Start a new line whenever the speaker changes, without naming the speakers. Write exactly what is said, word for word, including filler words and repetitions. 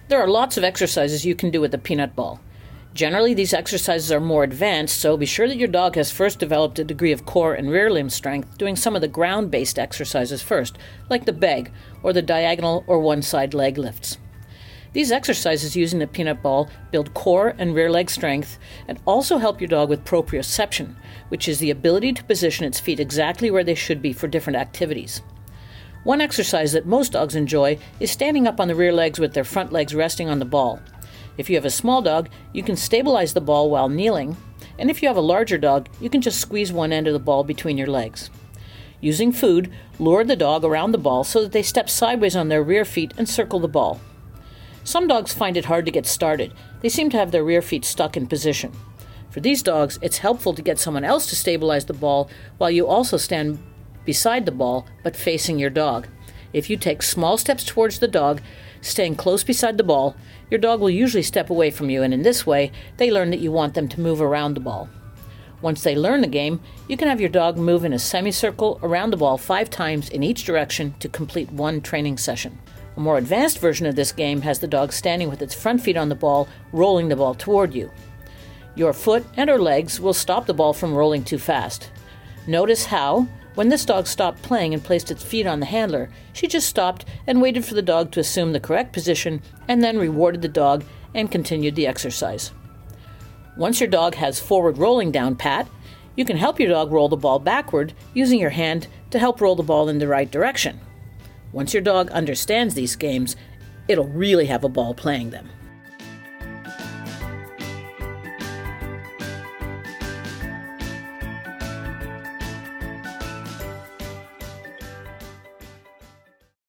There are lots of exercises you can do with the peanut ball. Generally, these exercises are more advanced, so be sure that your dog has first developed a degree of core and rear limb strength doing some of the ground-based exercises first, like the beg or the diagonal or one-side leg lifts. These exercises using the peanut ball build core and rear leg strength and also help your dog with proprioception, which is the ability to position its feet exactly where they should be for different activities. One exercise that most dogs enjoy is standing up on the rear legs with their front legs resting on the ball. If you have a small dog, you can stabilize the ball while kneeling, and if you have a larger dog, you can just squeeze one end of the ball between your legs. Using food, lure the dog around the ball so that they step sideways on their rear feet and circle the ball. Some dogs find it hard to get started. They seem to have their rear feet stuck in position. For these dogs, it's helpful to get someone else to stabilize the ball while you also stand beside the ball but facing your dog. If you take small steps towards the dog, staying close beside the ball, your dog will usually step away from you, and in this way, they learn that you want them to move around the ball. Once they learn the game, you can have your dog move in a semicircle around the ball five times in each direction to complete one training session. A more advanced version of this game has the dog standing with its front feet on the ball, rolling the ball toward you. Your foot and or legs will stop the ball from rolling too fast. Notice how, when this dog stopped playing and placed its feet on the handler, she just stopped and waited for the dog to assume the correct position and then rewarded the dog and continued the exercise. Once your dog has forward rolling down pat, you can help your dog roll the ball backward using your hand to help roll the ball in the right direction. Once your dog understands these games, it'll really have a ball playing them.